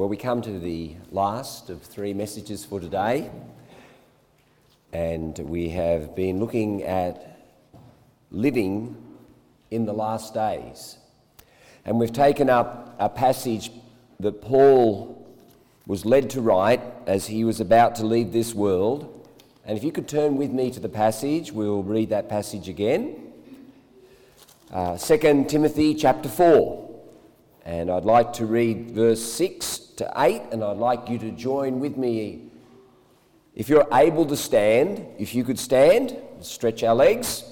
Well, we come to the last of three messages for today, and we have been looking at living in the last days. And we've taken up a passage that Paul was led to write as he was about to leave this world. And if you could turn with me to the passage, we'll read that passage again. 2 Timothy chapter 4. And I'd like to read verse 6 to 8, and I'd like you to join with me. If you're able to stand, if you could stand, stretch our legs.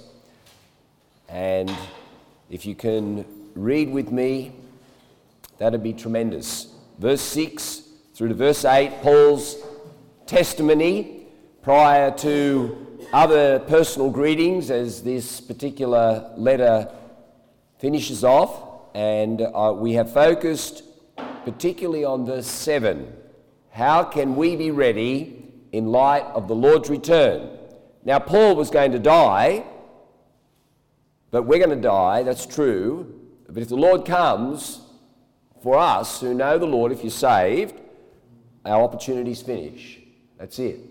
And if you can read with me, that'd be tremendous. Verse 6 through to verse 8, Paul's testimony prior to other personal greetings as this particular letter finishes off. And we have focused particularly on verse 7. How can we be ready in light of the Lord's return? Now, Paul was going to die, but we're going to die, that's true. But if the Lord comes, for us who know the Lord, if you're saved, our opportunities finish. That's it.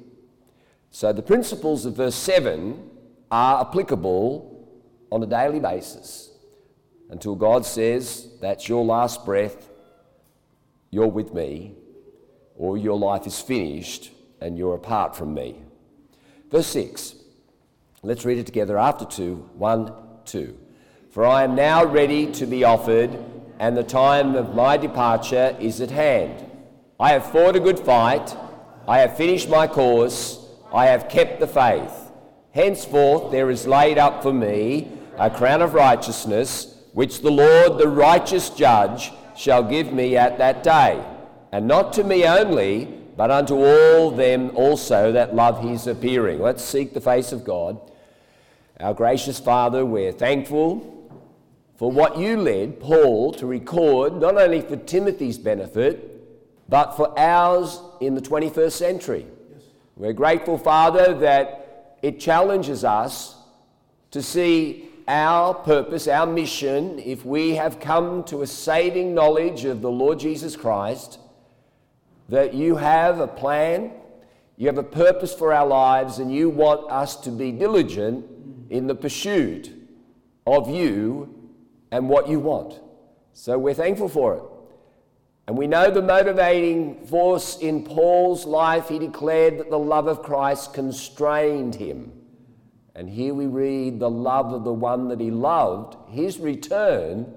So the principles of verse 7 are applicable on a daily basis. Until God says, that's your last breath, you're with me, or your life is finished and you're apart from me. Verse 6, let's read it together after 2. 1, 2. For I am now ready to be offered, and the time of my departure is at hand. I have fought a good fight, I have finished my course, I have kept the faith. Henceforth there is laid up for me a crown of righteousness, which the Lord, the righteous judge, shall give me at that day, and not to me only, but unto all them also that love his appearing. Let's seek the face of God. Our gracious Father, we're thankful for what you led Paul to record, not only for Timothy's benefit, but for ours in the 21st century. Yes. We're grateful, Father, that it challenges us to see our purpose, our mission, if we have come to a saving knowledge of the Lord Jesus Christ, that you have a plan, you have a purpose for our lives, and you want us to be diligent in the pursuit of you and what you want. So we're thankful for it. And we know the motivating force in Paul's life. He declared that the love of Christ constrained him. And here we read the love of the one that he loved, his return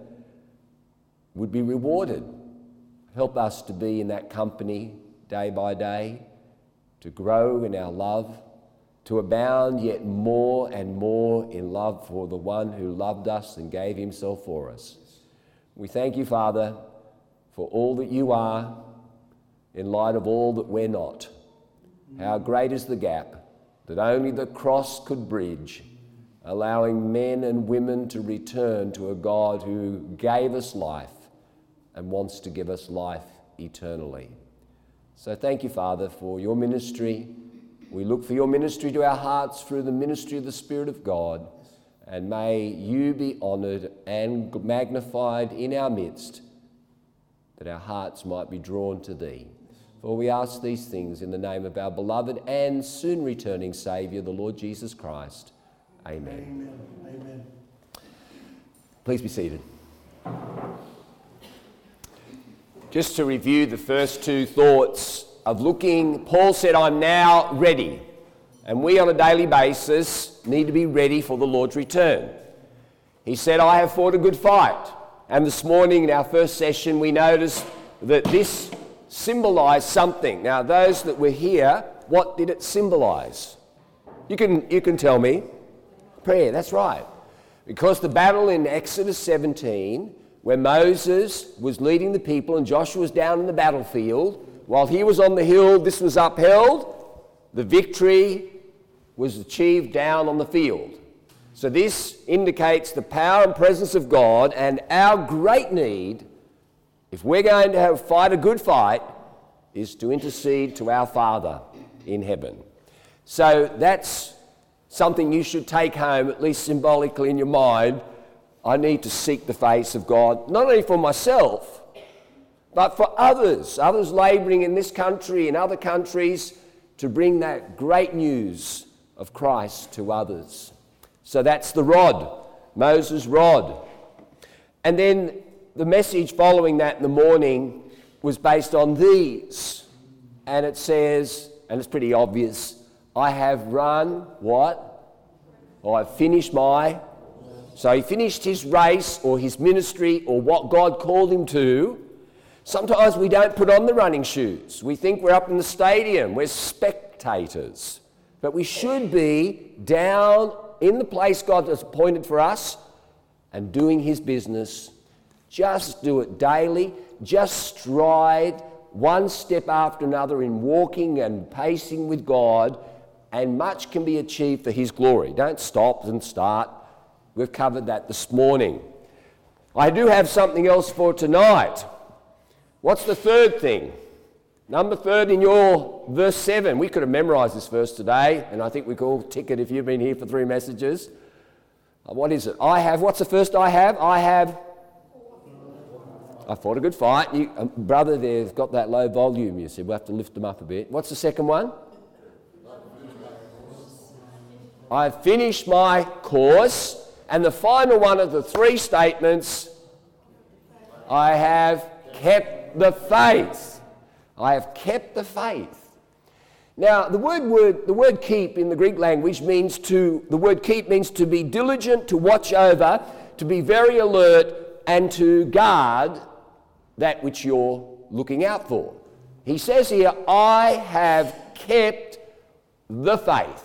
would be rewarded. Help us to be in that company day by day, to grow in our love, to abound yet more and more in love for the one who loved us and gave himself for us. We thank you, Father, for all that you are in light of all that we're not. How great is the gap that only the cross could bridge, allowing men and women to return to a God who gave us life and wants to give us life eternally. So thank you, Father, for your ministry. We look for your ministry to our hearts through the ministry of the Spirit of God, and may you be honoured and magnified in our midst, that our hearts might be drawn to thee. For we ask these things in the name of our beloved and soon returning Saviour, the Lord Jesus Christ. Amen. Amen. Amen. Please be seated. Just to review the first two thoughts of looking, Paul said, I'm now ready. And we on a daily basis need to be ready for the Lord's return. He said, I have fought a good fight. And this morning in our first session, we noticed that this symbolise something. Now, those that were here, what did it symbolise? You can tell me. Prayer, that's right. Because the battle in Exodus 17, where Moses was leading the people and Joshua was down in the battlefield, while he was on the hill, this was upheld, the victory was achieved down on the field. So this indicates the power and presence of God, and our great need, if we're going to fight a good fight, is to intercede to our Father in heaven. So that's something you should take home, at least symbolically in your mind. I need to seek the face of God, not only for myself, but for others labouring in this country and other countries to bring that great news of Christ to others. So that's the rod, Moses' rod. And then the message following that in the morning was based on these. And it says, and it's pretty obvious, I have run what? Or I've finished my. So he finished his race or his ministry or what God called him to. Sometimes we don't put on the running shoes. We think we're up in the stadium. We're spectators. But we should be down in the place God has appointed for us and doing his business. Just do it daily. Just stride one step after another in walking and pacing with God, and much can be achieved for his glory. Don't stop and start. We've covered that this morning. I do have something else for tonight. What's the third thing? Number third in your verse 7. We could have memorised this verse today, and I think we could all tick it if you've been here for 3 messages. What is it? What's the first I have? I fought a good fight. Brother there's got that low volume, you see. We'll have to lift them up a bit. What's the second one? I've finished my course. And the final one of the 3 statements, I have kept the faith. I have kept the faith. Now, the word keep in the Greek language means to be diligent, to watch over, to be very alert, and to guard that which you're looking out for. He says here, I have kept the faith.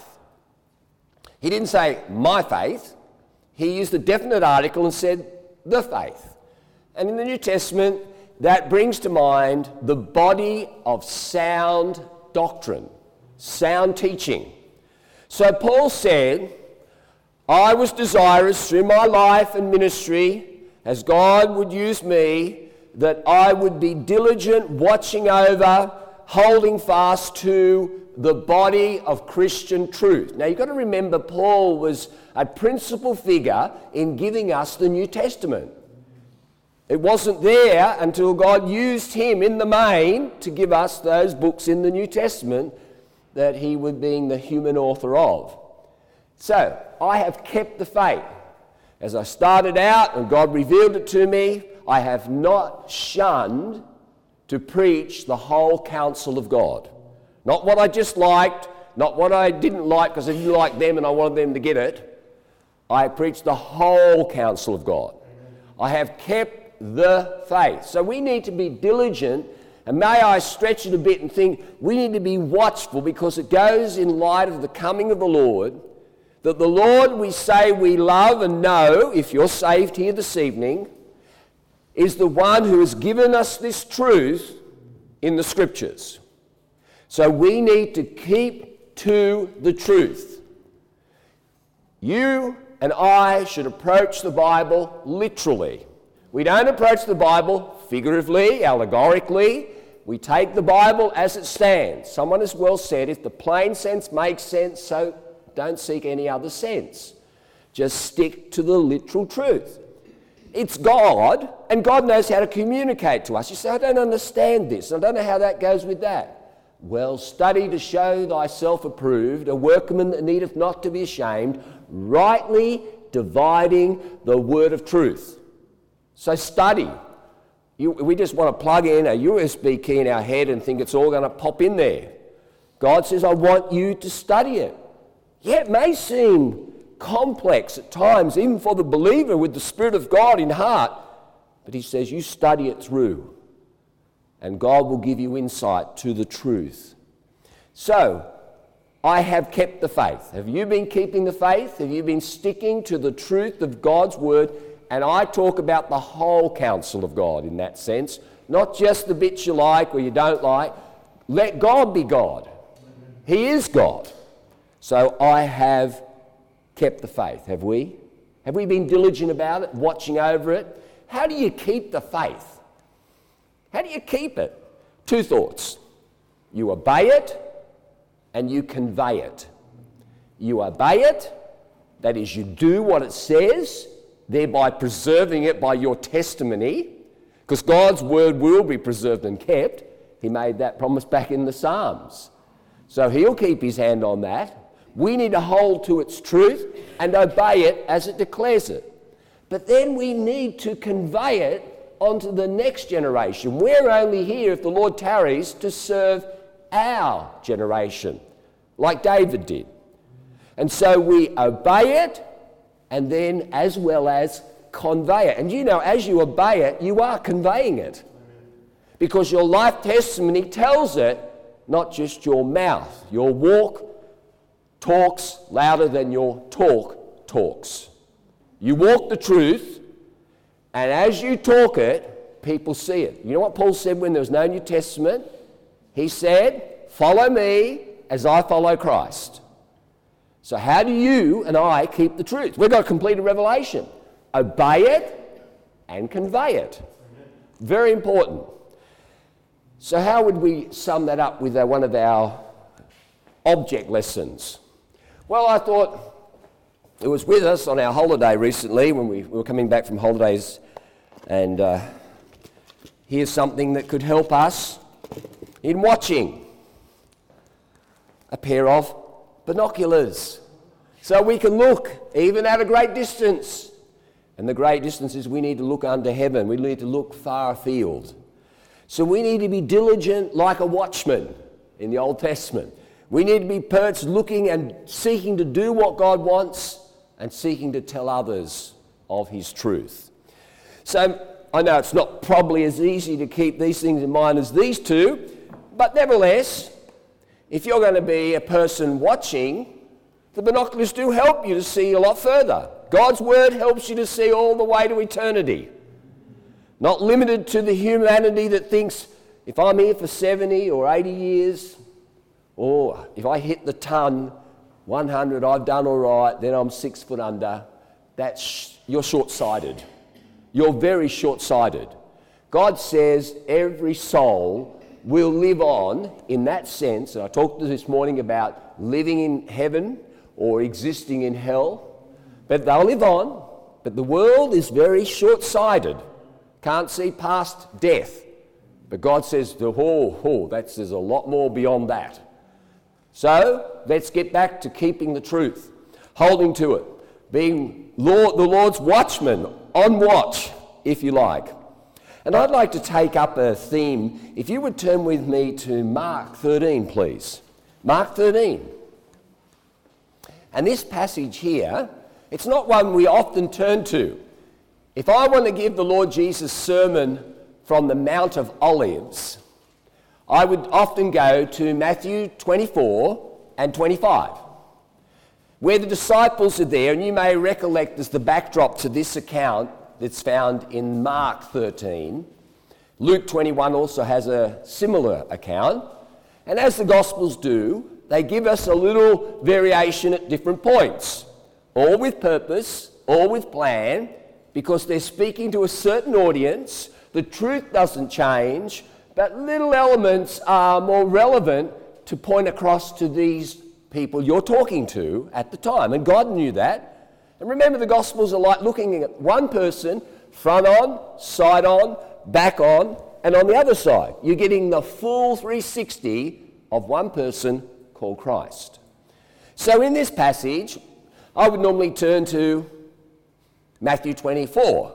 He didn't say my faith. He used a definite article and said the faith. And in the New Testament, that brings to mind the body of sound doctrine, sound teaching. So Paul said, I was desirous through my life and ministry, as God would use me, that I would be diligent, watching over, holding fast to the body of Christian truth. Now you've got to remember Paul was a principal figure in giving us the New Testament. It wasn't there until God used him in the main to give us those books in the New Testament that he was being the human author of. So, I have kept the faith. As I started out and God revealed it to me, I have not shunned to preach the whole counsel of God. Not what I just liked, not what I didn't like because I didn't like them and I wanted them to get it. I preached the whole counsel of God. I have kept the faith. So we need to be diligent, and may I stretch it a bit and think we need to be watchful, because it goes in light of the coming of the Lord, that the Lord we say we love and know, if you're saved here this evening, is the one who has given us this truth in the Scriptures. So we need to keep to the truth. You and I should approach the Bible literally. We don't approach the Bible figuratively, allegorically. We take the Bible as it stands. Someone has well said, if the plain sense makes sense, so don't seek any other sense. Just stick to the literal truth. It's God, and God knows how to communicate to us. You say, I don't understand this. I don't know how that goes with that. Well, study to show thyself approved, a workman that needeth not to be ashamed, rightly dividing the word of truth. So study. We just want to plug in a USB key in our head and think it's all going to pop in there. God says, I want you to study it. Yeah, it may seem complex at times, even for the believer with the Spirit of God in heart, but he says, you study it through, and God will give you insight to the truth. So, I have kept the faith. Have you been keeping the faith? Have you been sticking to the truth of God's word? And I talk about the whole counsel of God in that sense, not just the bits you like or you don't like. Let God be God. He is God. So I have kept the faith. Have we? Have we been diligent about it, watching over it? How do you keep the faith? How do you keep it? 2 thoughts. You obey it and you convey it. You obey it, that is, you do what it says, thereby preserving it by your testimony. Because God's word will be preserved and kept. He made that promise back in the Psalms. So he'll keep his hand on that. We need to hold to its truth and obey it as it declares it. But then we need to convey it onto the next generation. We're only here, if the Lord tarries, to serve our generation, like David did. And so we obey it and then as well as convey it. And you know, as you obey it, you are conveying it. Because your life testimony tells it, not just your mouth. Your walk talks louder than your talk talks. You walk the truth, and as you talk it, people see it. You know what Paul said when there was no New Testament? He said, follow me as I follow Christ. So how do you and I keep the truth? We've got to complete a revelation. Obey it and convey it. Very important. So how would we sum that up with one of our object lessons? Well, I thought it was with us on our holiday recently when we were coming back from holidays, and here's something that could help us in watching. A pair of binoculars. So we can look even at a great distance. And the great distance is we need to look under heaven. We need to look far afield. So we need to be diligent like a watchman in the Old Testament. We need to be perched looking and seeking to do what God wants and seeking to tell others of his truth. So I know it's not probably as easy to keep these things in mind as these two, but nevertheless, if you're going to be a person watching, the binoculars do help you to see a lot further. God's word helps you to see all the way to eternity. Not limited to the humanity that thinks, if I'm here for 70 or 80 years, or if I hit the ton, 100, I've done all right, then I'm 6 foot under. You're short-sighted. You're very short-sighted. God says every soul will live on in that sense, and I talked this morning about living in heaven or existing in hell, but they'll live on, but the world is very short-sighted, can't see past death. But God says, there's a lot more beyond that. So let's get back to keeping the truth, holding to it, being the Lord's watchman, on watch, if you like. And I'd like to take up a theme. If you would turn with me to Mark 13, please. Mark 13. And this passage here, it's not one we often turn to. If I want to give the Lord Jesus' sermon from the Mount of Olives, I would often go to Matthew 24 and 25, where the disciples are there, and you may recollect as the backdrop to this account that's found in Mark 13. Luke 21 also has a similar account. And as the Gospels do, they give us a little variation at different points, all with purpose, all with plan, because they're speaking to a certain audience. The truth doesn't change, but little elements are more relevant to point across to these people you're talking to at the time. And God knew that. And remember, the Gospels are like looking at one person, front on, side on, back on, and on the other side. You're getting the full 360 of one person called Christ. So in this passage, I would normally turn to Matthew 24.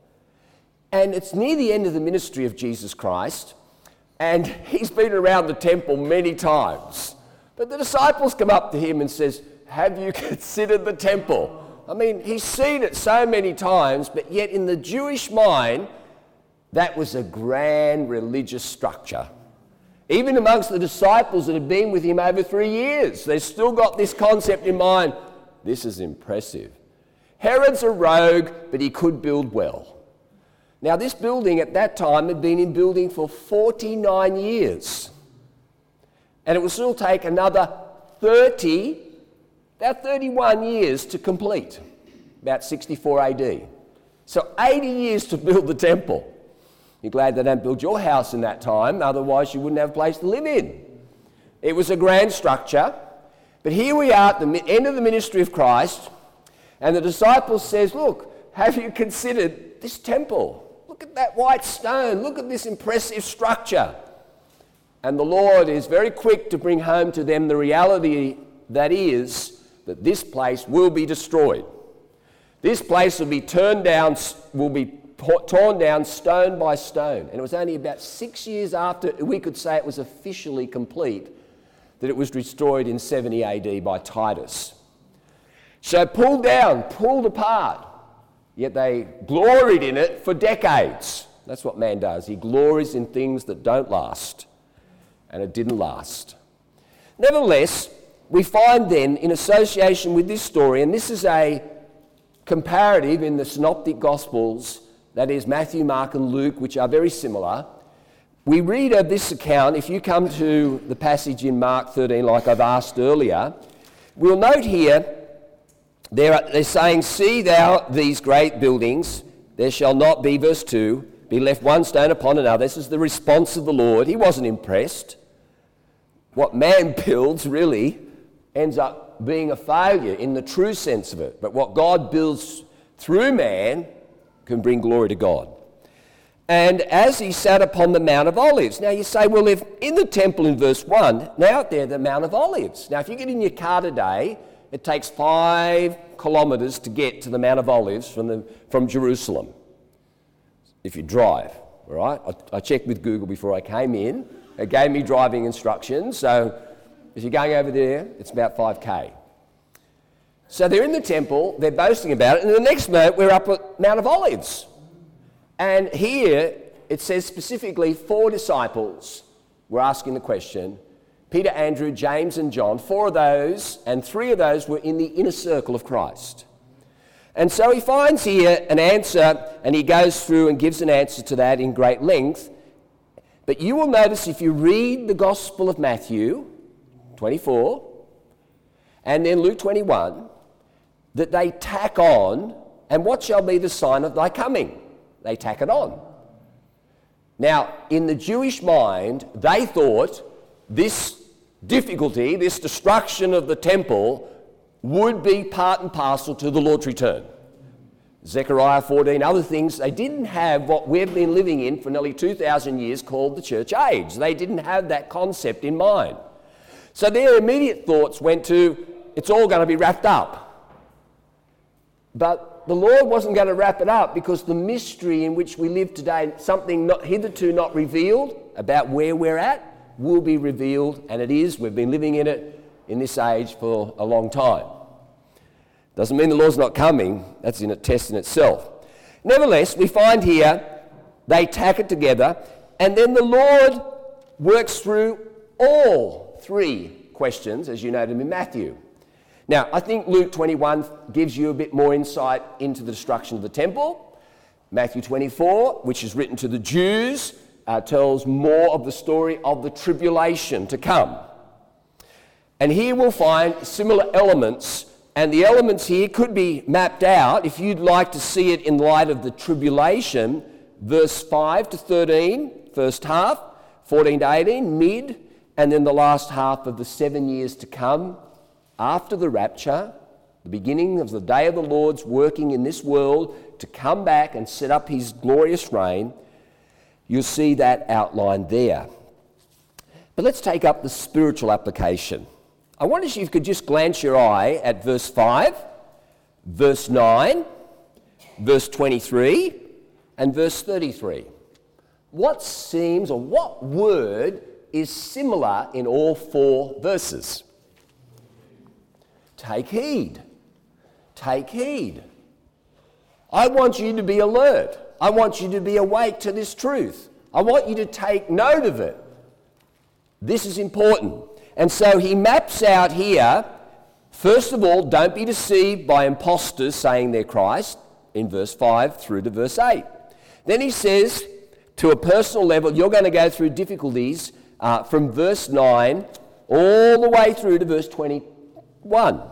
And it's near the end of the ministry of Jesus Christ, and he's been around the temple many times. But the disciples come up to him and says, have you considered the temple? I mean, he's seen it so many times, but yet in the Jewish mind, that was a grand religious structure. Even amongst the disciples that had been with him over 3 years, they've still got this concept in mind. This is impressive. Herod's a rogue, but he could build well. Now, this building at that time had been in building for 49 years. And it will still take another about 31 years to complete, about 64 AD. So 80 years to build the temple. You're glad they don't build your house in that time, otherwise you wouldn't have a place to live in. It was a grand structure, but here we are at the end of the ministry of Christ, and the disciples says, look, have you considered this temple? Look Look at that white stone. Look at this impressive structure. And the Lord is very quick to bring home to them the reality that is that this place will be destroyed. This place will be torn down stone by stone. And it was only about 6 years after we could say it was officially complete that it was destroyed in 70 AD by Titus. So pulled down, pulled apart, yet they gloried in it for decades. That's what man does. He glories in things that don't last. And it didn't last. Nevertheless, we find then, in association with this story, and this is a comparative in the Synoptic Gospels, that is Matthew, Mark and Luke, which are very similar. We read of this account, if you come to the passage in Mark 13, like I've asked earlier, we'll note here, they're saying, see thou these great buildings, there shall not be, verse 2, be left one stone upon another. This is the response of the Lord. He wasn't impressed. What man builds really ends up being a failure in the true sense of it. But what God builds through man can bring glory to God. And as he sat upon the Mount of Olives. Now you say, well, if in the temple in verse 1, now out there, the Mount of Olives. Now if you get in your car today, it takes 5 kilometres to get to the Mount of Olives from Jerusalem, if you drive, all right? I checked with Google before I came in. It gave me driving instructions, so if you're going over there, it's about 5k. So they're in the temple, they're boasting about it, and the next moment we're up at Mount of Olives. And here it says specifically 4 disciples were asking the question. Peter, Andrew, James and John, 4 of those, and 3 of those were in the inner circle of Christ. And so he finds here an answer, and he goes through and gives an answer to that in great length. But you will notice if you read the Gospel of Matthew 24 and then Luke 21, that they tack on, and what shall be the sign of thy coming? They tack it on. Now, in the Jewish mind, they thought this difficulty, this destruction of the temple, would be part and parcel to the Lord's return. Zechariah 14, other things, they didn't have what we've been living in for nearly 2,000 years called the church age. They didn't have that concept in mind. So their immediate thoughts went to, it's all going to be wrapped up. But the Lord wasn't going to wrap it up because the mystery in which we live today, something hitherto not revealed about where we're at, will be revealed, and it is. We've been living in it in this age for a long time. Doesn't mean the Lord's not coming. That's in a test in itself. Nevertheless, we find here they tack it together, and then the Lord works through all 3 questions, as you noted in Matthew. Now, I think Luke 21 gives you a bit more insight into the destruction of the temple. Matthew 24, which is written to the Jews, tells more of the story of the tribulation to come. And here we'll find similar elements, and the elements here could be mapped out if you'd like to see it in light of the tribulation, verse 5 to 13, first half, 14 to 18, mid, and then the last half of the 7 years to come after the rapture, the beginning of the day of the Lord's working in this world to come back and set up his glorious reign. You'll see that outlined there. But let's take up the spiritual application. I wonder if you could just glance your eye at verse 5, verse 9, verse 23, and verse 33. What seems, or what word is similar in all 4 verses? Take heed. Take heed. I want you to be alert. I want you to be awake to this truth. I want you to take note of it. This is important. And so he maps out here, first of all, don't be deceived by impostors saying they're Christ, in verse 5 through to verse 8. Then he says, to a personal level, you're going to go through difficulties from verse 9 all the way through to verse 21,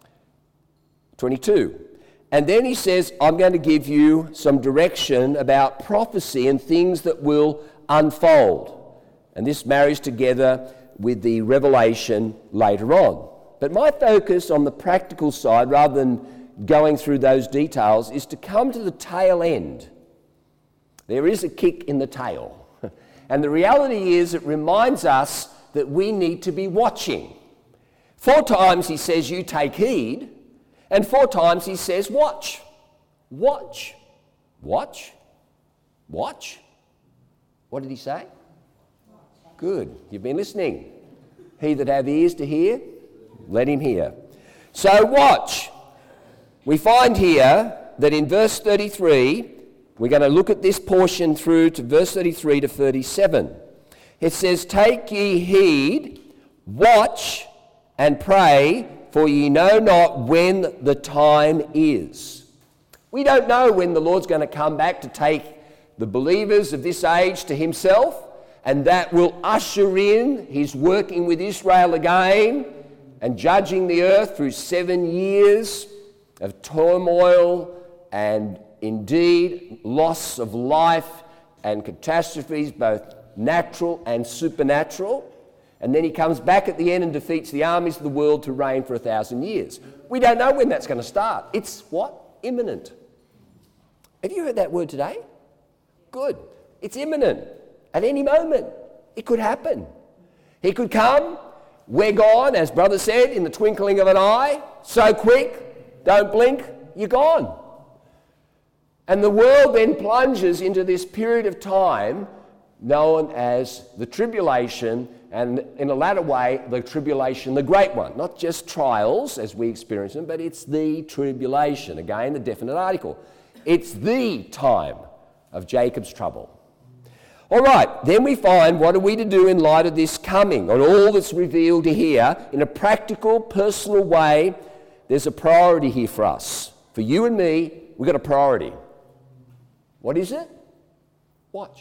22. And then he says, I'm going to give you some direction about prophecy and things that will unfold. And this marries together with the revelation later on. But my focus on the practical side, rather than going through those details, is to come to the tail end There is a kick in the tail. And the reality is it reminds us that we need to be watching. 4 times he says, you take heed, and 4 times he says, watch. Watch. Watch. Watch. What did he say? Good. You've been listening. He that have ears to hear, let him hear. So watch. We find here that in verse 33, we're going to look at this portion through to verse 33 to 37. It says, take ye heed, watch, and pray, for ye know not when the time is. We don't know when the Lord's going to come back to take the believers of this age to himself, and that will usher in his working with Israel again and judging the earth through 7 years of turmoil and indeed loss of life and catastrophes, both natural and supernatural. And then he comes back at the end and defeats the armies of the world to reign for 1,000 years. We don't know when that's going to start. It's what? Imminent. Have you heard that word today? Good. It's imminent. At any moment, it could happen. He could come, we're gone, as brother said, in the twinkling of an eye, so quick, don't blink, you're gone. And the world then plunges into this period of time known as the tribulation, and in a latter way, the tribulation, the great one. Not just trials as we experience them, but it's the tribulation. Again, the definite article. It's the time of Jacob's trouble. All right, then we find what are we to do in light of this coming, and all that's revealed here in a practical, personal way. There's a priority here for us. For you and me, we've got a priority. What is it? Watch.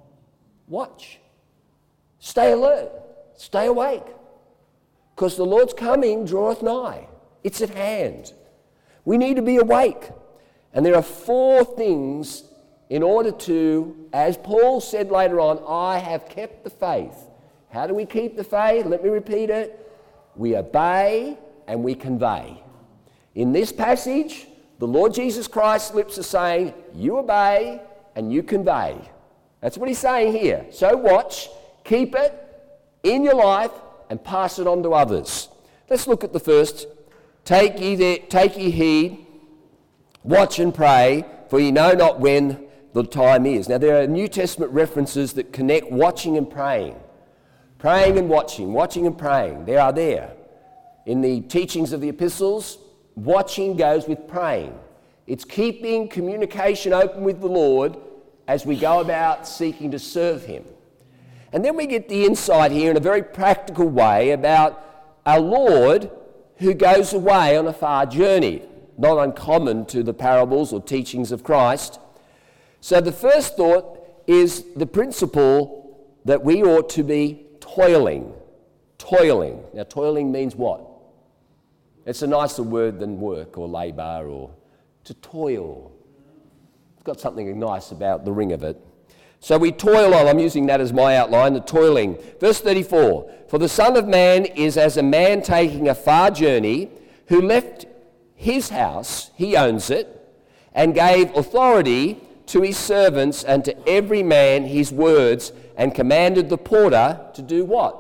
Watch. Stay alert. Stay awake. Because the Lord's coming draweth nigh. It's at hand. We need to be awake. And there are 4 things in order to, as Paul said later on, I have kept the faith. How do we keep the faith? Let me repeat it. We obey and we convey. In this passage, the Lord Jesus Christ's lips are saying, you obey and you convey. That's what he's saying here. So watch, keep it in your life and pass it on to others. Let's look at the first. Take ye heed, watch and pray, for ye know not when the time is. Now there are New Testament references that connect watching and praying. Praying and watching and praying. They are there. In the teachings of the epistles, watching goes with praying. It's keeping communication open with the Lord as we go about seeking to serve him. And then we get the insight here in a very practical way about our Lord who goes away on a far journey, not uncommon to the parables or teachings of Christ. So the first thought is the principle that we ought to be toiling. Toiling. Now toiling means what? It's a nicer word than work or labour or to toil. It's got something nice about the ring of it. So we toil on. I'm using that as my outline, the toiling. Verse 34, for the Son of Man is as a man taking a far journey who left his house, he owns it, and gave authority to his servants and to every man his words, and commanded the porter to do what?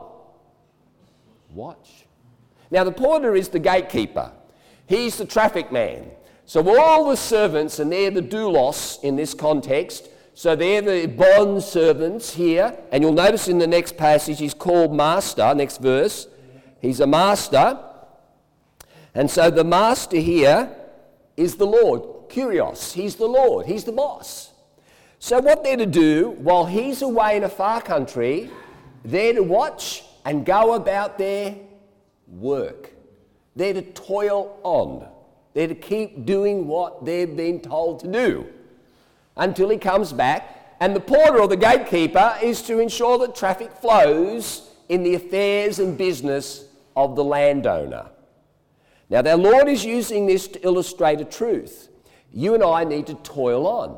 Watch. Now the porter is the gatekeeper. He's the traffic man. So all the servants, and they're the doulos in this context, so they're the bond servants here, and you'll notice in the next passage he's called master, next verse. He's a master. And so the master here is the Lord, Kyrios. He's the Lord, he's the boss. So what they're to do while he's away in a far country, they're to watch and go about their work. They're to toil on. They're to keep doing what they've been told to do until he comes back. And the porter or the gatekeeper is to ensure that traffic flows in the affairs and business of the landowner. Now, our Lord is using this to illustrate a truth. You and I need to toil on.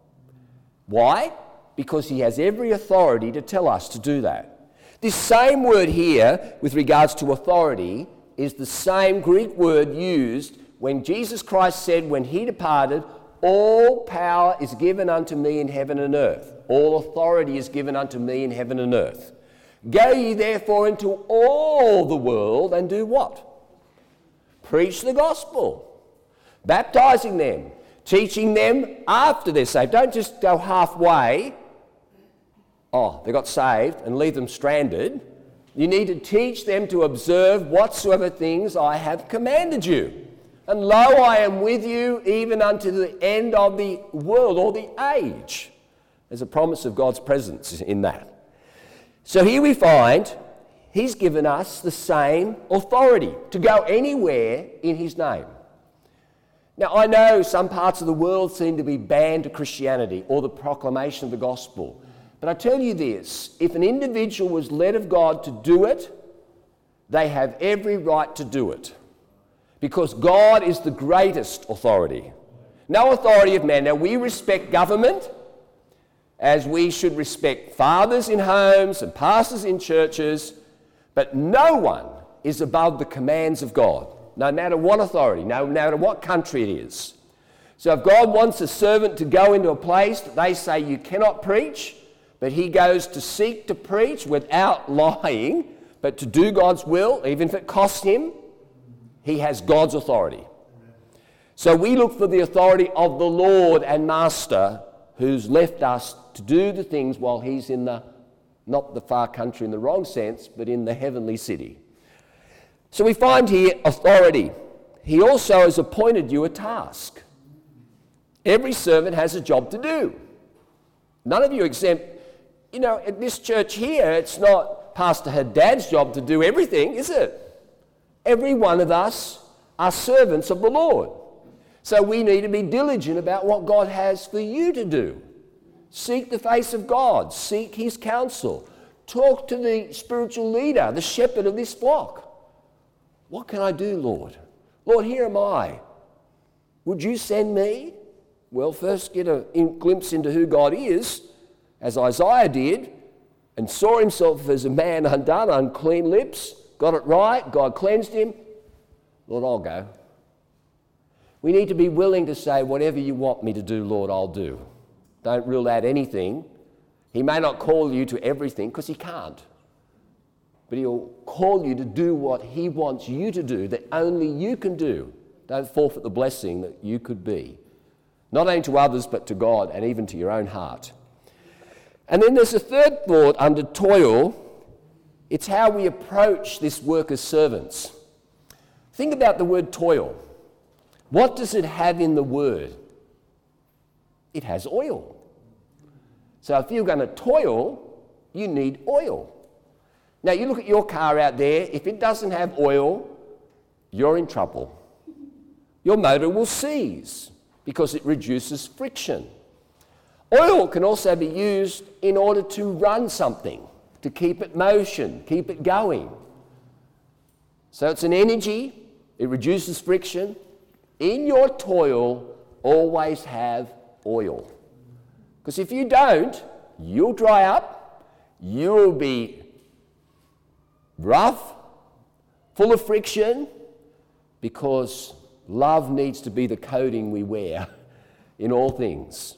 Why? Because he has every authority to tell us to do that. This same word here, with regards to authority, is the same Greek word used when Jesus Christ said when he departed, all power is given unto me in heaven and earth. All authority is given unto me in heaven and earth. Go ye therefore into all the world and do what? Preach the gospel, baptizing them, teaching them after they're saved. Don't just go halfway. Oh, they got saved and leave them stranded. You need to teach them to observe whatsoever things I have commanded you. And lo, I am with you even unto the end of the world or the age. There's a promise of God's presence in that. So here we find he's given us the same authority to go anywhere in his name. Now, I know some parts of the world seem to be banned to Christianity or the proclamation of the gospel. But I tell you this, if an individual was led of God to do it, they have every right to do it. Because God is the greatest authority. No authority of man. Now, we respect government, as we should respect fathers in homes and pastors in churches, but no one is above the commands of God, no matter what authority, no matter what country it is. So if God wants a servant to go into a place that they say you cannot preach, but he goes to seek to preach without lying, but to do God's will, even if it costs him, he has God's authority. So we look for the authority of the Lord and Master who's left us to do the things while he's in not the far country in the wrong sense, but in the heavenly city. So we find here authority. He also has appointed you a task. Every servant has a job to do. None of you exempt. You know, at this church here, it's not Pastor Haddad's job to do everything, is it? Every one of us are servants of the Lord. So we need to be diligent about what God has for you to do. Seek the face of God. Seek his counsel. Talk to the spiritual leader, the shepherd of this flock. What can I do, Lord? Lord, here am I. Would you send me? Well, first get a glimpse into who God is, as Isaiah did, and saw himself as a man undone, unclean lips, got it right, God cleansed him. Lord, I'll go. We need to be willing to say, whatever you want me to do, Lord, I'll do. Don't rule out anything. He may not call you to everything, because he can't. But he'll call you to do what he wants you to do, that only you can do. Don't forfeit the blessing that you could be. Not only to others, but to God and even to your own heart. And then there's a third thought under toil. It's how we approach this work as servants. Think about the word toil. What does it have in the word? It has oil. So if you're going to toil, you need oil. Now you look at your car out there, if it doesn't have oil, you're in trouble. Your motor will seize because it reduces friction. Oil can also be used in order to run something, to keep it motion, keep it going. So it's an energy, it reduces friction. In your toil, always have oil. Because if you don't, you'll dry up, you'll be rough, full of friction, because love needs to be the coating we wear in all things.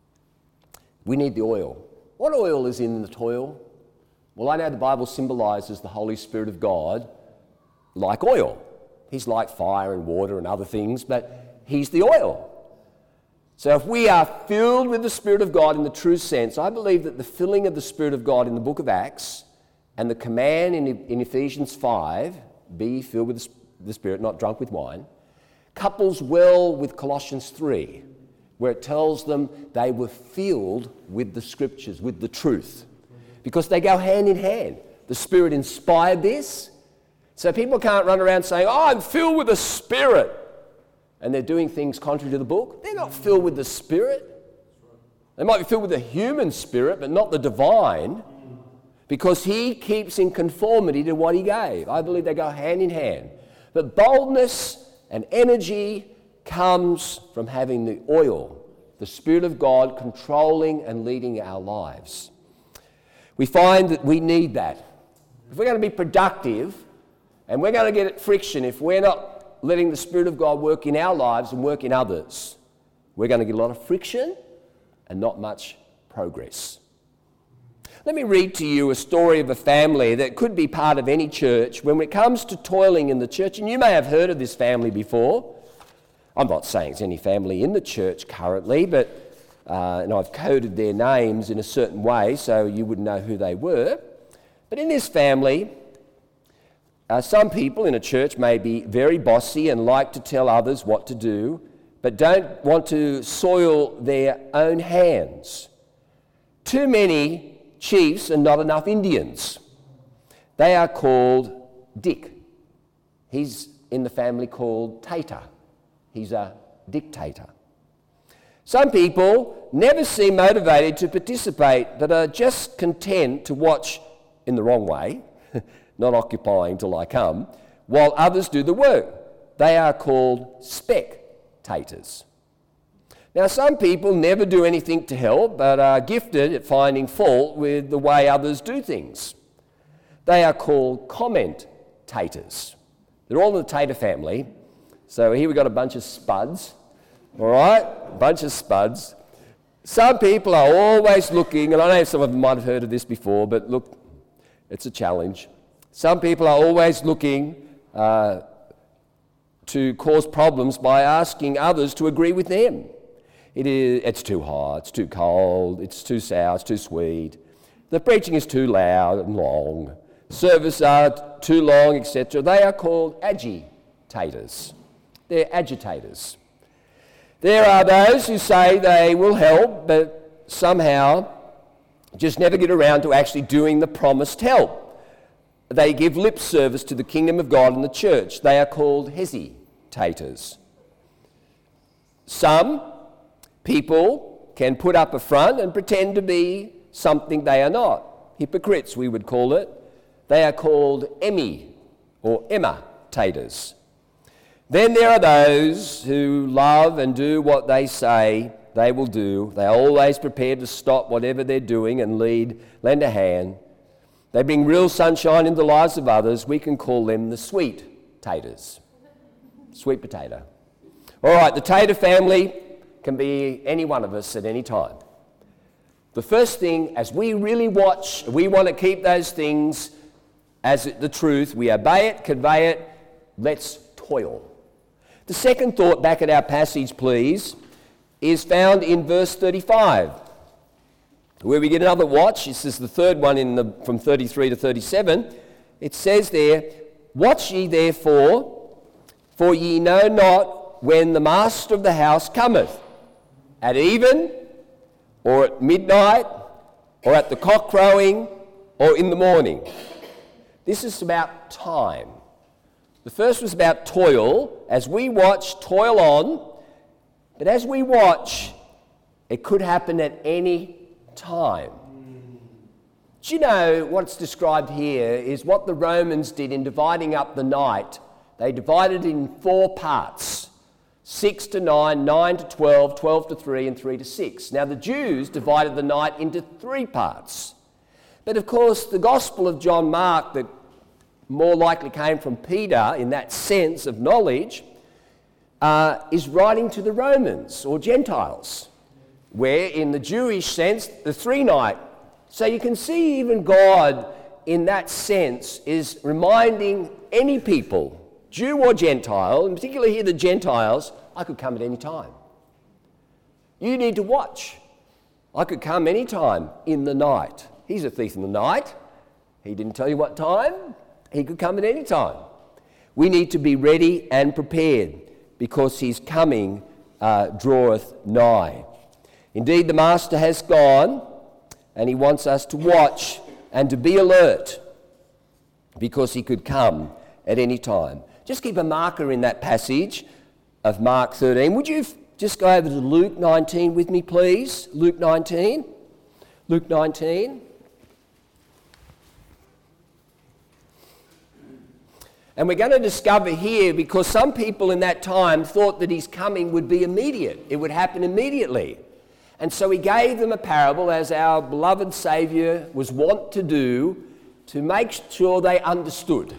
We need the oil. What oil is in the toil? Well, I know the Bible symbolises the Holy Spirit of God like oil. He's like fire and water and other things, but he's the oil. So if we are filled with the Spirit of God in the true sense, I believe that the filling of the Spirit of God in the book of Acts and the command in Ephesians 5, be filled with the Spirit, not drunk with wine, couples well with Colossians 3, where it tells them they were filled with the Scriptures, with the truth, because they go hand in hand. The Spirit inspired this, so people can't run around saying, oh, I'm filled with the Spirit, and they're doing things contrary to the book. They're not filled with the Spirit. They might be filled with the human spirit, but not the divine, because he keeps in conformity to what he gave. I believe they go hand in hand. But boldness and energy comes from having the oil, the Spirit of God controlling and leading our lives. We find that we need that. If we're going to be productive, and we're going to get friction if we're not letting the Spirit of God work in our lives and work in others, we're going to get a lot of friction and not much progress. Let me read to you a story of a family that could be part of any church when it comes to toiling in the church, and you may have heard of this family before. I'm not saying it's any family in the church currently, but and I've coded their names in a certain way so you wouldn't know who they were. But in this family, some people in a church may be very bossy and like to tell others what to do, but don't want to soil their own hands. Too many chiefs and not enough Indians. They are called Dick. He's in the family called Tater. He's a dictator. Some people never seem motivated to participate, but are just content to watch in the wrong way, not occupying till I come, while others do the work. They are called spectators. Now, some people never do anything to help, but are gifted at finding fault with the way others do things. They are called commentators. They're all in the Tater family. So here we've got a bunch of spuds, all right? A bunch of spuds. Some people are always looking, and I know some of them might have heard of this before, but look, it's a challenge. Some people are always looking to cause problems by asking others to agree with them. It's too hot, it's too cold, it's too sour, it's too sweet. The preaching is too loud and long. Services are too long, etc. They are called agitators. They're agitators. There are those who say they will help, but somehow just never get around to actually doing the promised help. They give lip service to the kingdom of God and the church. They are called hesitators. Some people can put up a front and pretend to be something they are not. Hypocrites, we would call it. They are called imitators. Then there are those who love and do what they say they will do. They are always prepared to stop whatever they're doing and lend a hand. They bring real sunshine in the lives of others. We can call them the sweet-taters. Sweet potato. All right, the Tater family can be any one of us at any time. The first thing, as we really watch, we want to keep those things as the truth. We obey it, convey it, let's toil. The second thought back at our passage, please, is found in verse 35, where we get another watch. This is the third one from 33 to 37. It says there, "Watch ye therefore, for ye know not when the master of the house cometh, at even, or at midnight, or at the cock crowing, or in the morning." This is about time. The first was about toil. As we watch, toil on. But as we watch, it could happen at any time. Do you know what's described here is what the Romans did in dividing up the night? They divided it in 4 parts. 6 to 9, 9 to 12, 12 to 3, and 3 to 6. Now the Jews divided the night into 3 parts. But of course the Gospel of John Mark, that more likely came from Peter in that sense of knowledge, is writing to the Romans or Gentiles, where in the Jewish sense, the 3-night. So you can see even God in that sense is reminding any people, Jew or Gentile, and particularly here the Gentiles, I could come at any time. You need to watch. I could come any time in the night. He's a thief in the night. He didn't tell you what time. He could come at any time. We need to be ready and prepared because his coming draweth nigh. Indeed, the Master has gone and he wants us to watch and to be alert because he could come at any time. Just keep a marker in that passage of Mark 13. Would you just go over to Luke 19 with me, please? Luke 19. Luke 19. And we're going to discover here, because some people in that time thought that his coming would be immediate. It would happen immediately. And so he gave them a parable, as our beloved Saviour was wont to do, to make sure they understood.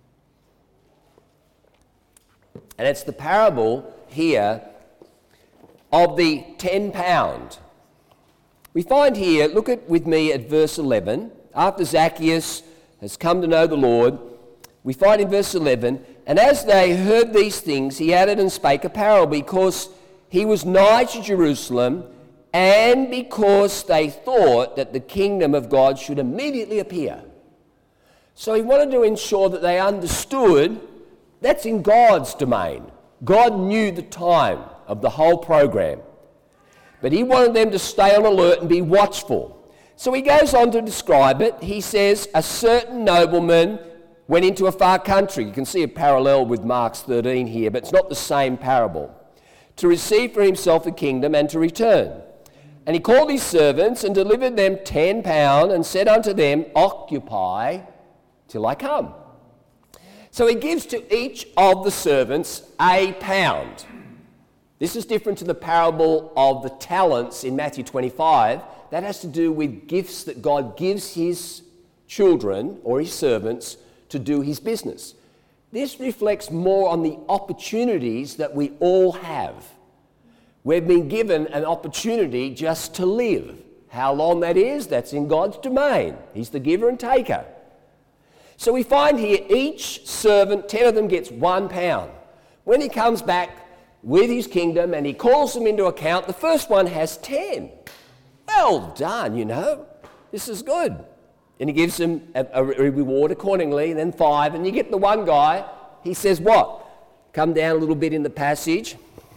And it's the parable here of the £10. We find here, look with me at verse 11. After Zacchaeus has come to know the Lord, we find in verse 11, and as they heard these things, he added and spake a parable, because he was nigh to Jerusalem, and because they thought that the kingdom of God should immediately appear. So he wanted to ensure that they understood that's in God's domain. God knew the time of the whole program. But he wanted them to stay on alert and be watchful. So he goes on to describe it. He says, a certain nobleman went into a far country. You can see a parallel with Mark's 13 here, but it's not the same parable. To receive for himself a kingdom and to return. And he called his servants and delivered them £10 and said unto them, occupy till I come. So he gives to each of the servants £1. This is different to the parable of the talents in Matthew 25. That has to do with gifts that God gives his children or his servants to do his business. This reflects more on the opportunities that we all have. We've been given an opportunity just to live. How long that is, that's in God's domain. He's the giver and taker. So we find here each servant, 10 of them, gets £1. When he comes back with his kingdom and he calls them into account, the first one has 10. Well done, this is good. And he gives them a reward accordingly, and then 5, and you get the one guy, he says what? Come down a little bit in the passage.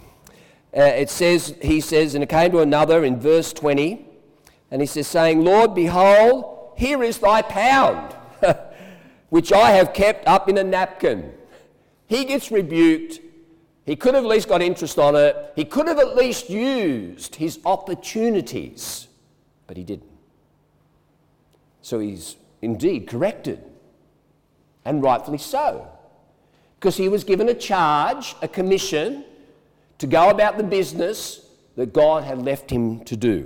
He says, and it came to another in verse 20, and he says, saying, Lord, behold, here is thy £1, which I have kept up in a napkin. He gets rebuked. He could have at least got interest on it. He could have at least used his opportunities, but he didn't. So he's indeed corrected, and rightfully so, because he was given a charge, a commission, to go about the business that God had left him to do,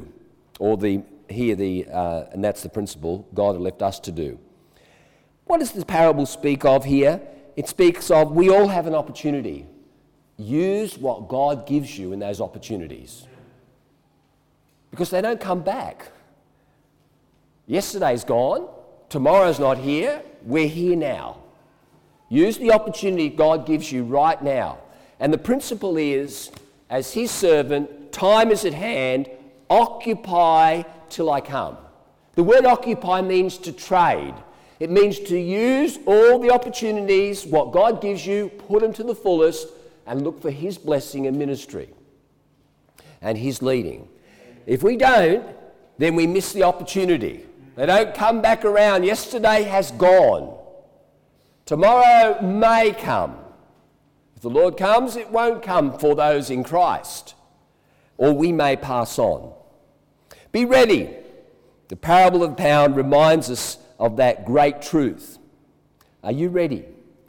and that's the principle God had left us to do. What does the parable speak of here? It speaks of we all have an opportunity. Use what God gives you in those opportunities, because they don't come back. Yesterday's gone, tomorrow's not here, we're here now. Use the opportunity God gives you right now. And the principle is, as his servant, time is at hand, occupy till I come. The word occupy means to trade. It means to use all the opportunities, what God gives you, put them to the fullest, and look for his blessing and ministry and his leading. If we don't, then we miss the opportunity. They don't come back around. Yesterday has gone. Tomorrow may come. If the Lord comes, it won't come for those in Christ. Or we may pass on. Be ready. The parable of the pound reminds us of that great truth. Are you ready?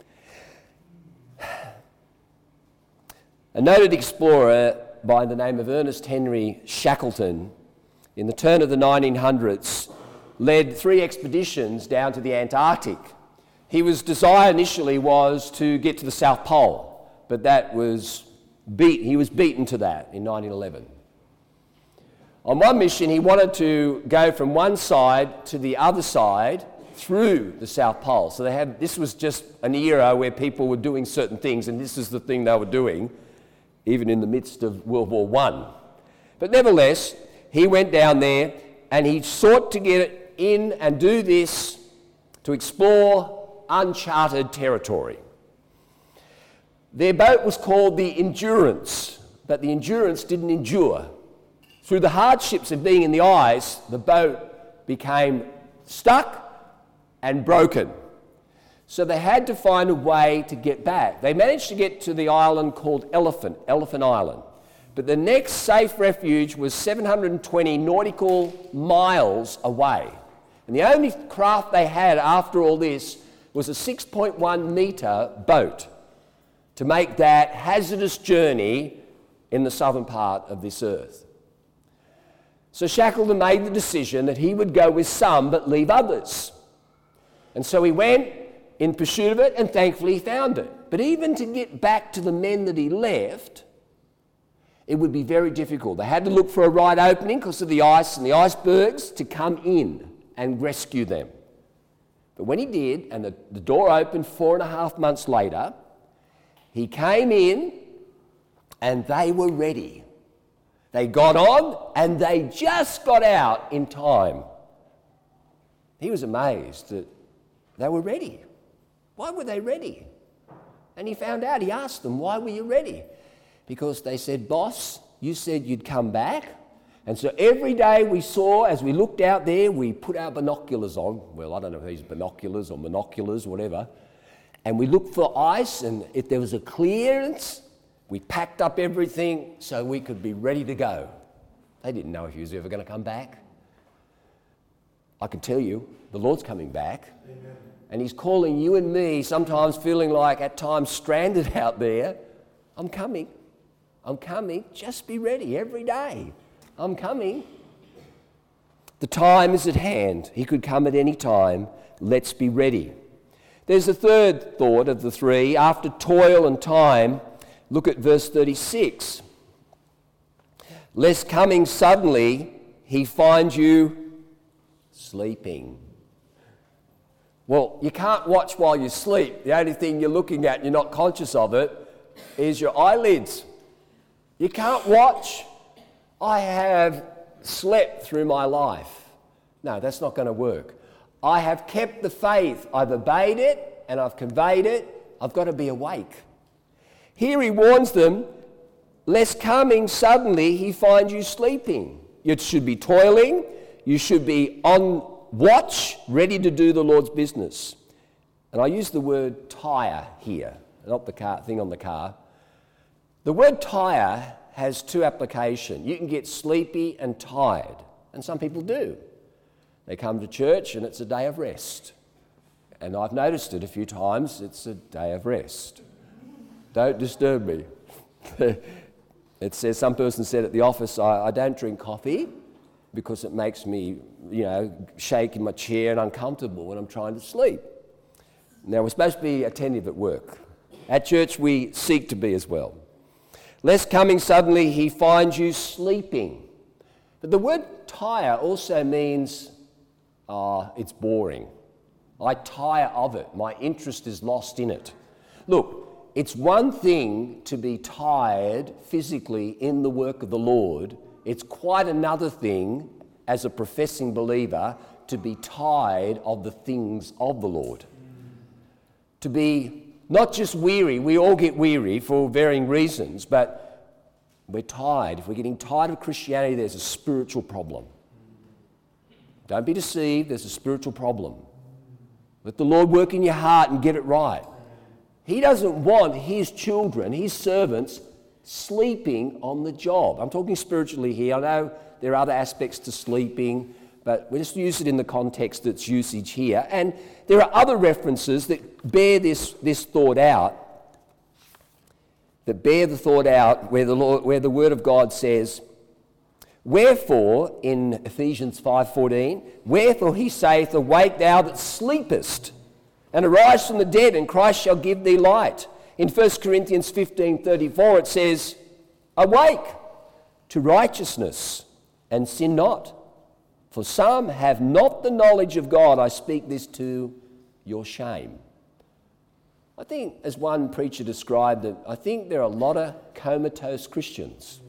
A noted explorer by the name of Ernest Henry Shackleton, in the turn of the 1900s, led 3 expeditions down to the Antarctic. His desire initially was to get to the South Pole, but he was beaten to that in 1911. On one mission, he wanted to go from one side to the other side through the South Pole. So this was just an era where people were doing certain things, and this is the thing they were doing, even in the midst of World War I. But nevertheless, he went down there and he sought to get in and do this to explore uncharted territory. Their boat was called the Endurance, but the Endurance didn't endure. Through the hardships of being in the ice, the boat became stuck and broken. So they had to find a way to get back. They managed to get to the island called Elephant Island. But the next safe refuge was 720 nautical miles away. And the only craft they had after all this was a 6.1 metre boat to make that hazardous journey in the southern part of this earth. So Shackleton made the decision that he would go with some but leave others. And so he went in pursuit of it, and thankfully he found it. But even to get back to the men that he left, it would be very difficult. They had to look for a right opening because of the ice and the icebergs to come in and rescue them. But when he did, and the door opened 4.5 months later, he came in and they were ready. They got on and they just got out in time. He was amazed that they were ready. Why were they ready? And he found out, he asked them, why were you ready? Because they said, boss, you said you'd come back. And so every day we saw, as we looked out there, we put our binoculars on. Well, I don't know if these binoculars or monoculars, whatever. And we looked for ice, and if there was a clearance, we packed up everything so we could be ready to go. They didn't know if he was ever going to come back. I can tell you, the Lord's coming back. Amen. And he's calling you and me, sometimes feeling like at times stranded out there. I'm coming. I'm coming. Just be ready every day. I'm coming. The time is at hand. He could come at any time. Let's be ready. There's a third thought of the three. After toil and time, look at verse 36. Lest coming suddenly, he find you sleeping. Well, you can't watch while you sleep. The only thing you're looking at, you're not conscious of it, is your eyelids. You can't watch. I have slept through my life. No, that's not going to work. I have kept the faith. I've obeyed it and I've conveyed it. I've got to be awake. Here he warns them, lest coming suddenly he find you sleeping. You should be toiling. You should be on watch, ready to do the Lord's business. And I use the word tire here, not the car thing on the car. The word tire has two applications. You can get sleepy and tired, and some people do. They come to church and it's a day of rest. And I've noticed it a few times, it's a day of rest. Don't disturb me. It says, some person said at the office, I don't drink coffee because it makes me, shake in my chair and uncomfortable when I'm trying to sleep. Now, we're supposed to be attentive at work. At church, we seek to be as well. Lest coming suddenly he finds you sleeping. But the word tire also means it's boring. I tire of it. My interest is lost in it. Look, it's one thing to be tired physically in the work of the Lord. It's quite another thing as a professing believer to be tired of the things of the Lord. To be not just weary. We all get weary for varying reasons, but we're tired. If we're getting tired of Christianity, there's a spiritual problem. Don't be deceived, there's a spiritual problem. Let the Lord work in your heart and get it right. He doesn't want his children, his servants, sleeping on the job. I'm talking spiritually here. I know there are other aspects to sleeping, but we just use it in the context that's usage here. And there are other references that bear this thought out, where the Word of God says, wherefore, in Ephesians 5:14, wherefore he saith, awake thou that sleepest, and arise from the dead, and Christ shall give thee light. In 1 Corinthians 15:34 it says, awake to righteousness, and sin not. For some have not the knowledge of God. I speak this to your shame. I think, as one preacher described it, I think there are a lot of comatose Christians.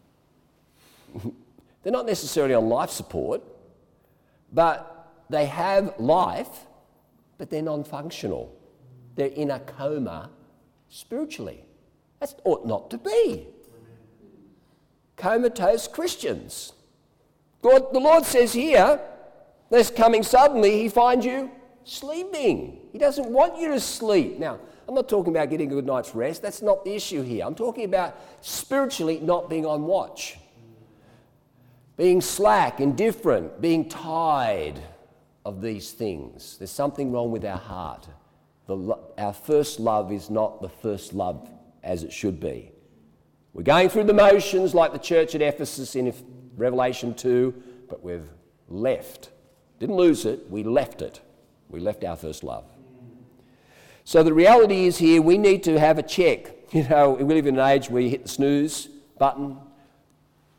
They're not necessarily on life support, but they have life, but they're non-functional. They're in a coma spiritually. That ought not to be. Comatose Christians. God, the Lord says here, lest coming suddenly he find you sleeping. He doesn't want you to sleep. Now, I'm not talking about getting a good night's rest. That's not the issue here. I'm talking about spiritually not being on watch. Being slack, indifferent, being tired of these things. There's something wrong with our heart. Our first love is not the first love as it should be. We're going through the motions like the church at Ephesus in Revelation 2, but we've left. Didn't lose it, we left it. We left our first love. So the reality is here, we need to have a check. We live in an age where you hit the snooze button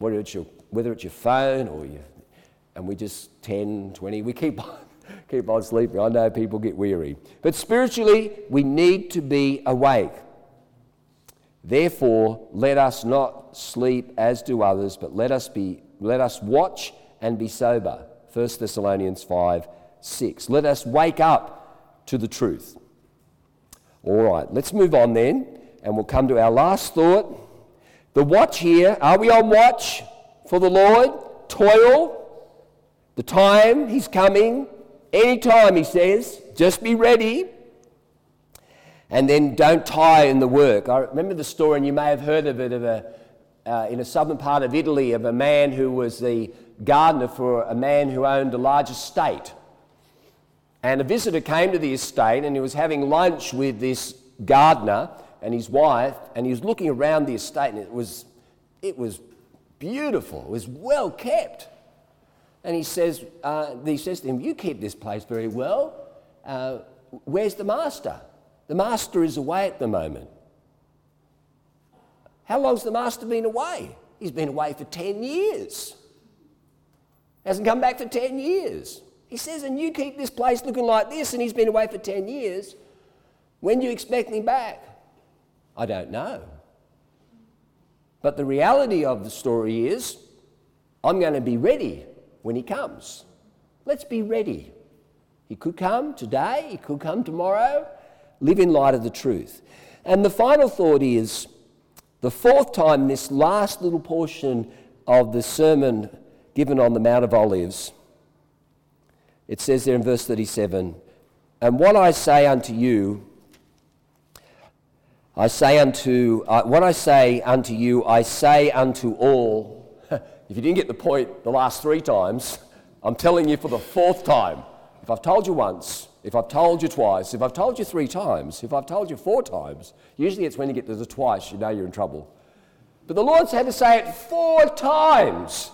whether it's your phone or and we just 10, 20, we keep on sleeping. I know people get weary. But spiritually, we need to be awake. Therefore, let us not sleep as do others, but let us watch and be sober. 1 Thessalonians 5:6. Let us wake up to the truth. All right, let's move on then, and we'll come to our last thought. The watch here, are we on watch for the Lord? Toil, the time he's coming, any time he says, just be ready. And then don't tire in the work. I remember the story, and you may have heard of it, in a southern part of Italy, of a man who was the gardener for a man who owned a large estate. And a visitor came to the estate, and he was having lunch with this gardener and his wife, and he was looking around the estate, and it was beautiful. It was well kept. And he says to him, "You keep this place very well. Where's the master? The master is away at the moment." "How long's the master been away?" "He's been away for 10 years. Hasn't come back for 10 years. He says, "And you keep this place looking like this, and he's been away for 10 years. When do you expect him back?" "I don't know. But the reality of the story is, I'm going to be ready when he comes." Let's be ready. He could come today, he could come tomorrow. Live in light of the truth. And the final thought is, the fourth time, this last little portion of the sermon given on the Mount of Olives, it says there in verse 37, "And what I say unto you, I say unto all." If you didn't get the point the last 3 times, I'm telling you for the 4th time. If I've told you once, if I've told you twice, if I've told you 3 times, if I've told you 4 times, usually it's when you get to the twice, you know you're in trouble. But the Lord's had to say it 4 times.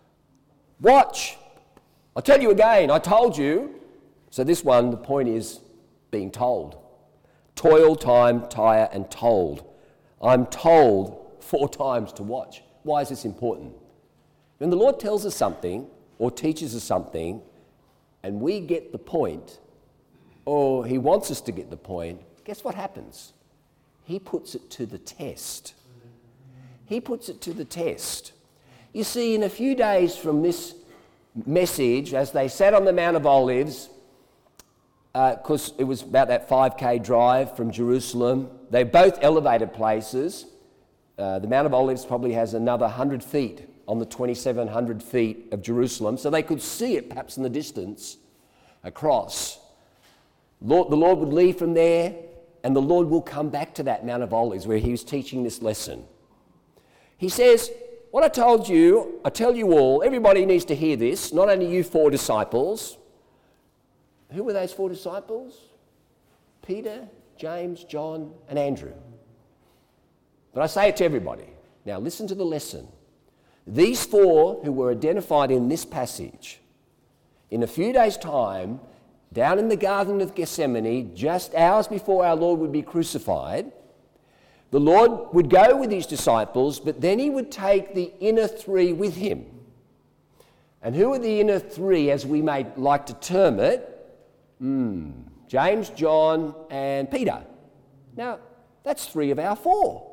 Watch. I'll tell you again, I told you. So this one, the point is being told. Toil, time, tire, and told. I'm told 4 times to watch. Why is this important? When the Lord tells us something or teaches us something and we get the point, or he wants us to get the point, guess what happens? He puts it to the test. He puts it to the test. You see, in a few days from this message, as they sat on the Mount of Olives, because it was about that 5K drive from Jerusalem, they're both elevated places. The Mount of Olives probably has another 100 feet on the 2,700 feet of Jerusalem, so they could see it perhaps in the distance across. The Lord would leave from there, and the Lord will come back to that Mount of Olives where he was teaching this lesson. He says, "What I told you, I tell you all." Everybody needs to hear this, not only you 4 disciples. Who were those 4 disciples? Peter, James, John, and Andrew. But I say it to everybody. Now listen to the lesson. These 4 who were identified in this passage, in a few days' time, down in the Garden of Gethsemane, just hours before our Lord would be crucified, the Lord would go with his disciples, but then he would take the inner 3 with him. And who are the inner 3, as we may like to term it? James, John, and Peter. Now, that's 3 of our 4.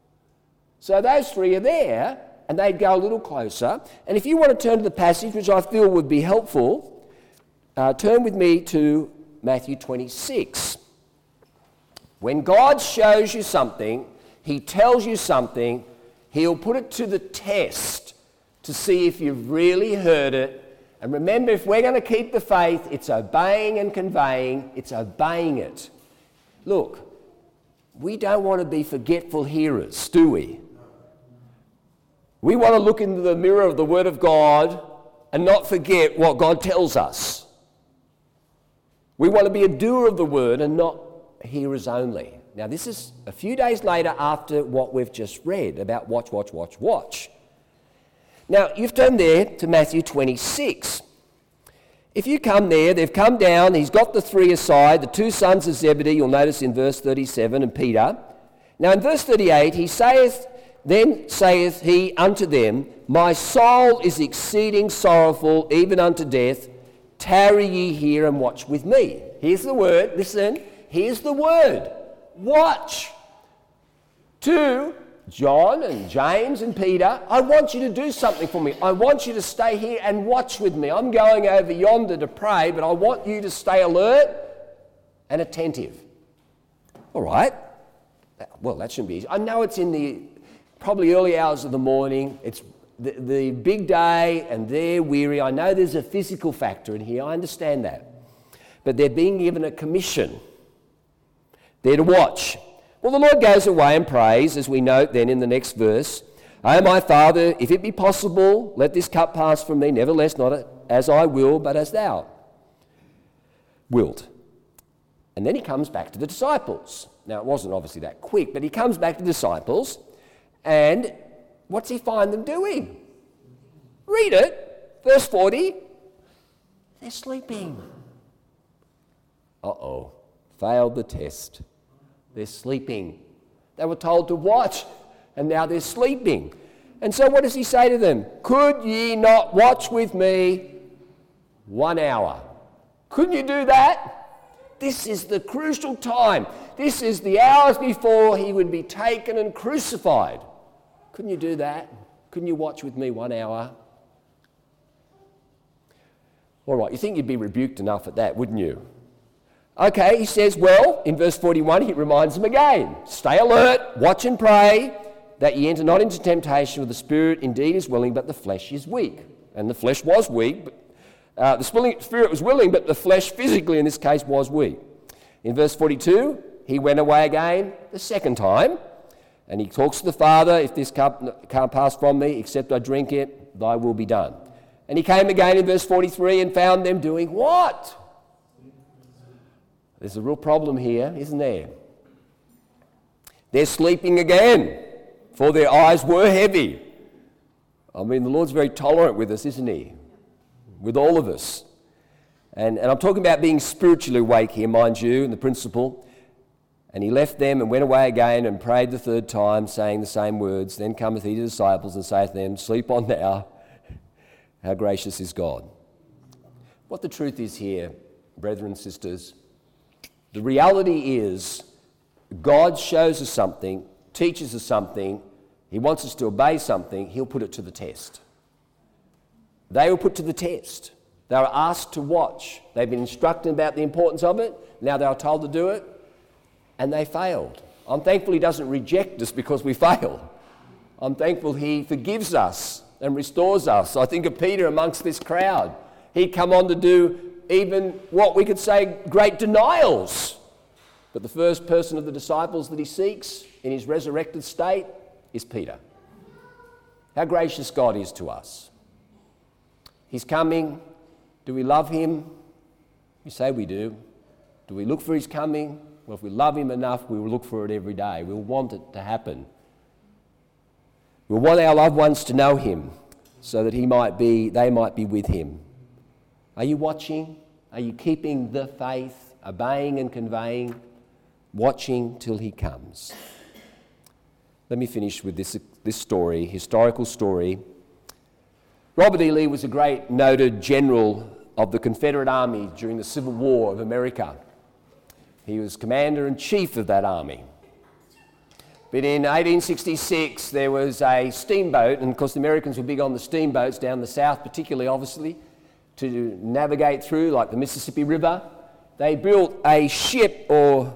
So those 3 are there, and they'd go a little closer. And if you want to turn to the passage, which I feel would be helpful, turn with me to Matthew 26. When God shows you something, he tells you something, he'll put it to the test to see if you've really heard it. And remember, if we're going to keep the faith, it's obeying and conveying, it's obeying it. Look, we don't want to be forgetful hearers, do we? We want to look into the mirror of the Word of God and not forget what God tells us. We want to be a doer of the Word and not hearers only. Now, this is a few days later after what we've just read about watch, watch, watch, watch. Now, you've turned there to Matthew 26. If you come there, they've come down, he's got the 3 aside, the 2 sons of Zebedee, you'll notice in verse 37, and Peter. Now, in verse 38, he saith Then saith he unto them, My soul is exceeding sorrowful, even unto death. Tarry ye here and watch with me. Here's the word, listen, here's the word, watch. To John and James and Peter, I want you to do something for me. I want you to stay here and watch with me. I'm going over yonder to pray, but I want you to stay alert and attentive. All right. Well, that shouldn't be easy. I know it's in the probably early hours of the morning. It's the big day and they're weary. I know there's a physical factor in here. I understand that. But they're being given a commission. They're to watch. Well, the Lord goes away and prays, as we note then in the next verse. O my Father, if it be possible, let this cup pass from me. Nevertheless, not as I will, but as thou wilt. And then he comes back to the disciples. Now, it wasn't obviously that quick, but he comes back to the disciples, and what's he find them doing? Read it. Verse 40. They're sleeping. Uh-oh. Failed the test. They're sleeping. They were told to watch, and now they're sleeping. And so what does he say to them? Could ye not watch with me 1 hour? Couldn't you do that? This is the crucial time. This is the hours before he would be taken and crucified. Couldn't you do that? Couldn't you watch with me 1 hour? All right, you think you'd be rebuked enough at that, wouldn't you? Okay, he says, well, in verse 41, he reminds them again. Stay alert, watch and pray, that ye enter not into temptation, for the spirit indeed is willing, but the flesh is weak. And the flesh was weak, but the spirit was willing, but the flesh physically in this case was weak. In verse 42, he went away again the second time, and he talks to the Father, if this cup can't pass from me, except I drink it, thy will be done. And he came again in verse 43 and found them doing what? There's a real problem here, isn't there? They're sleeping again, for their eyes were heavy. I mean, the Lord's very tolerant with us, isn't he? With all of us. And I'm talking about being spiritually awake here, mind you, in the principle. And he left them and went away again and prayed the third time, saying the same words. Then cometh he to the disciples and saith to them, Sleep on now, how gracious is God. What the truth is here, brethren and sisters, the reality is God shows us something, teaches us something, he wants us to obey something, he'll put it to the test. They were put to the test. They were asked to watch. They've been instructed about the importance of it. Now they are told to do it, and they failed. I'm thankful he doesn't reject us because we fail. I'm thankful he forgives us and restores us. I think of Peter amongst this crowd. He'd come on to do even what we could say great denials. But the first person of the disciples that he seeks in his resurrected state is Peter. How gracious God is to us. He's coming. Do we love him? We say we do. Do we look for his coming? Well, if we love him enough, we will look for it every day. We'll want it to happen. We'll want our loved ones to know him so that they might be with him. Are you watching? Are you keeping the faith, obeying and conveying, watching till he comes? Let me finish with this story, historical story. Robert E. Lee was a great noted general of the Confederate Army during the Civil War of America. He was commander-in-chief of that army. But in 1866, there was a steamboat, and of course the Americans were big on the steamboats down the south, particularly, obviously, to navigate through, like the Mississippi River. They built a ship or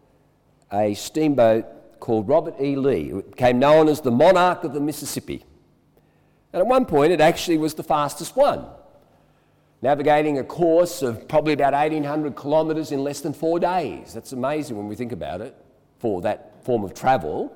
a steamboat called Robert E. Lee. It became known as the Monarch of the Mississippi. And at one point, it actually was the fastest one, navigating a course of probably about 1,800 kilometres in less than 4 days. That's amazing when we think about it, for that form of travel.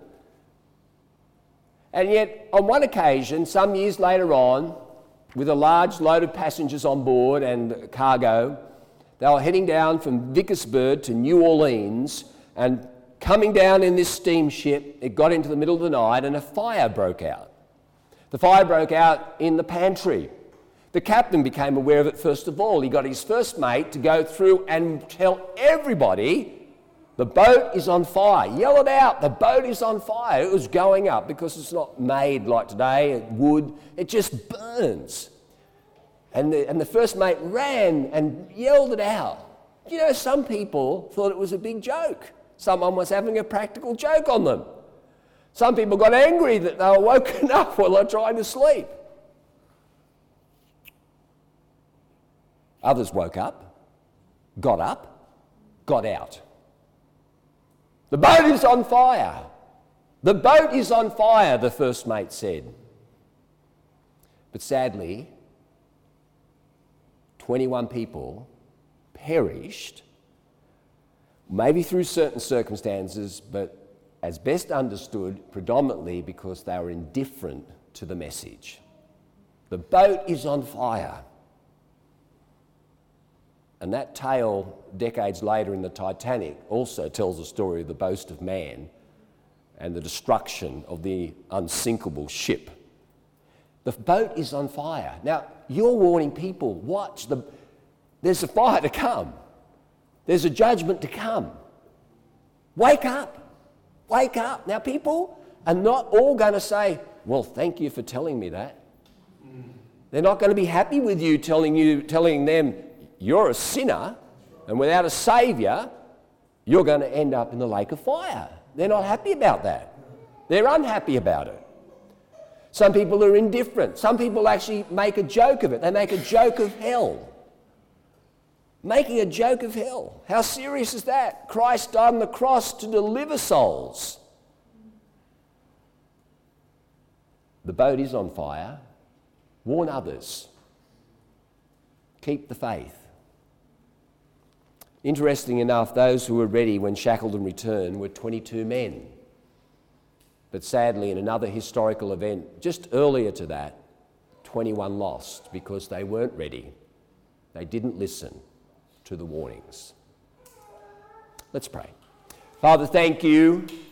And yet, on one occasion, some years later on, with a large load of passengers on board and cargo, they were heading down from Vicksburg to New Orleans, and coming down in this steamship, it got into the middle of the night and a fire broke out. The fire broke out in the pantry. The captain became aware of it first of all. He got his first mate to go through and tell everybody The boat is on fire. Yell it out. The boat is on fire. It was going up because it's not made like today, wood. It just burns. And the first mate ran and yelled it out. You know, some people thought it was a big joke. Someone was having a practical joke on them. Some people got angry that they were woken up while they're trying to sleep. Others woke up, got out. The boat is on fire. The boat is on fire, the first mate said. But sadly, 21 people perished, maybe through certain circumstances, but as best understood, predominantly because they were indifferent to the message. The boat is on fire. And that tale, decades later in the Titanic, also tells the story of the boast of man and the destruction of the unsinkable ship. The boat is on fire. Now, you're warning people, watch, there's a fire to come. There's a judgment to come. Wake up. Wake up. Now, people are not all going to say, well, thank you for telling me that. They're not going to be happy with you telling them you're a sinner, and without a saviour, you're going to end up in the lake of fire. They're not happy about that. They're unhappy about it. Some people are indifferent. Some people actually make a joke of it. They make a joke of hell. Making a joke of hell. How serious is that? Christ died on the cross to deliver souls. The boat is on fire. Warn others. Keep the faith. Interesting enough, those who were ready when Shackleton returned were 22 men. But sadly, in another historical event just earlier to that, 21 lost because they weren't ready. They didn't listen to the warnings. Let's pray. Father, thank you